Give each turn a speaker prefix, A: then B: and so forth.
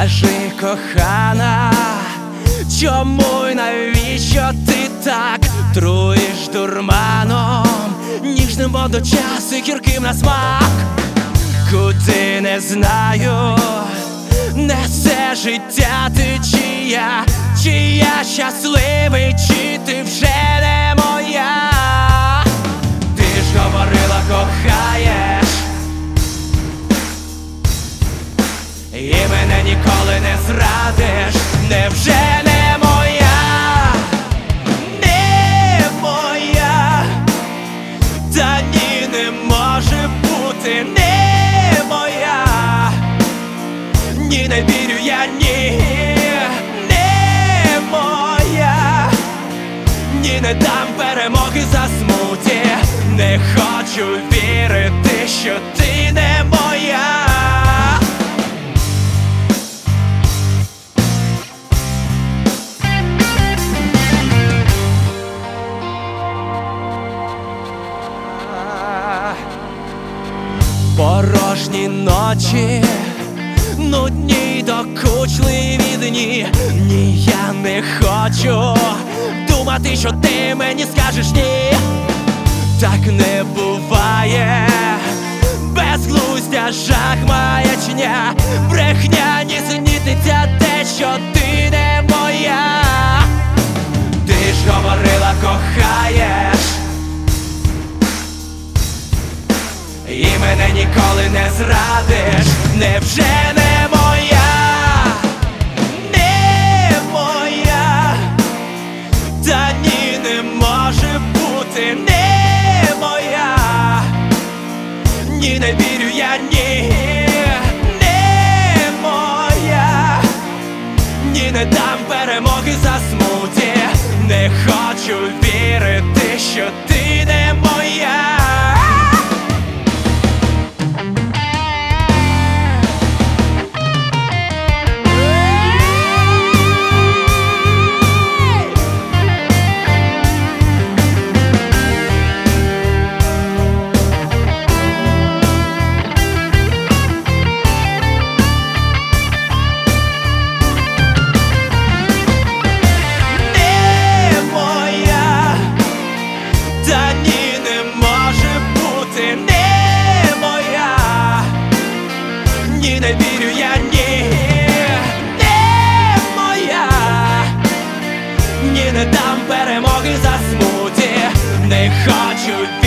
A: Скажи, кохана, чому й навіщо ти так труїш дурманом, ніжним водночас і гірким на смак? Куди не знаю, несе життя ти, чи я щасливий, чи ти вже не моя? Ти ж говорила, кохаєш, і мене ніколи не зрадиш. Невже не моя? Не моя? Та ні, не може бути не моя. Ні, не вірю я, ні, не моя. Ні, не дам перемоги засмуті. Не хочу вірити, що ти не моя. Порожні ночі, нудні й докучливі дні. Ні, я не хочу думати, що ти мені скажеш ні. Так не буває, безглуздя, жах, маячня, брехня, нісенітниця, те, що ти не моя. Ти ж говорила, кохаєш, і мене ніколи не зрадиш. Невже не моя? Не моя? Та ні, не може бути не моя. Ні, не вірю я, ні, не моя. Ні, не дам перемоги засмуті. Не хочу вірити, що ти не моя. Ні, не вірю я, ні, не моя. Ні, не дам перемоги засмуті. Не хочу